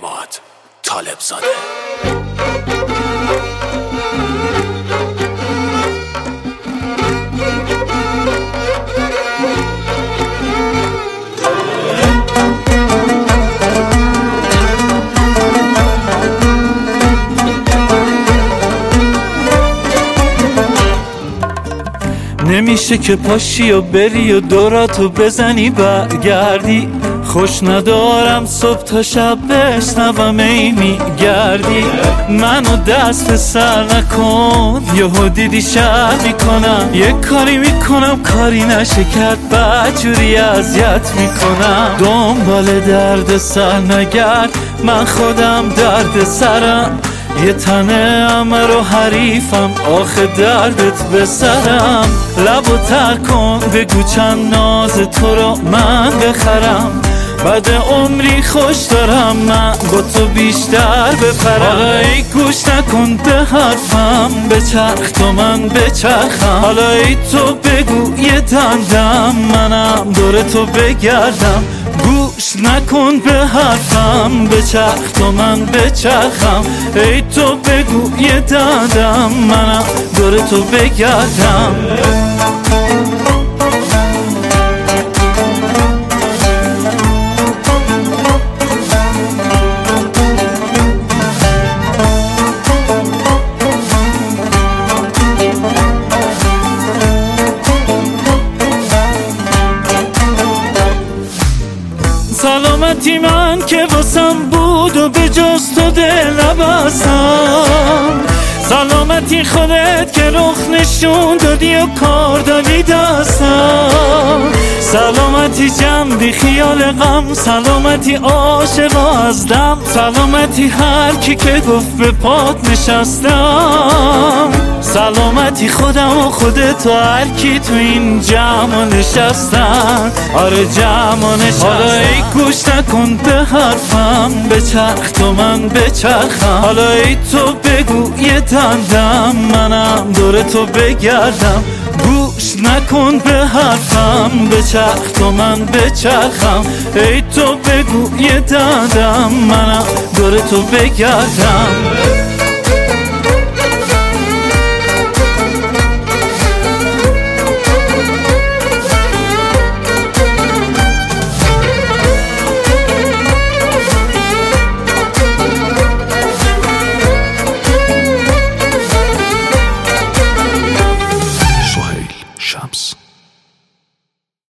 اماد طالبزاده. نمیشه که پاشی و بری و دوراتو بزنی برگردی، خوش ندارم صبح تا شب بشنوم ای میگردی. منو دست به سر نکن، یهو دیدی شر میکنم، یه کاری میکنم کاری نشه کرد بدجوری اذیت میکنم. دنبال درد سر نگرد، من خودم درد سرم، یه تنه امر و حریفم، آخه دردت به سرم. لبو تر کن بگو چند ناز تو رو من بخرم، بعد عمری خوش دارم من با تو بیشتر بپرم. حالا ای گوش نکن به حرفم، بچرخ تو من بچرخم. حالا ای تو بگو یه دندم، منم دور تو بگردم. گوش نکن به حرفم، بچرخ تو من بچرخم. ای تو بگو یه دندم، منم دور تو بگردم. سلامتی من که واسم بود و به جز تو دل نبستم، سلامتی خودت که رخ نشون دادی و کار دادی دستم. سلامتی جمع بی خیال غم، سلامتی عاشقا از دم، سلامتی هر کی که گفت به پات نشستم. سلامتی خودم و خودت و هر کی تو این جمع نشستن، آره جمع نشستن. حالا ای گوش نکن به حرفم، بچرخ تو من بچرخم. حالا ای تو بگو یه دندم، منم دور تو بگردم. گوش نکن به حرفم، بچرخ تو من بچرخم. ای تو بگو یه دندم، منم دور تو بگردم.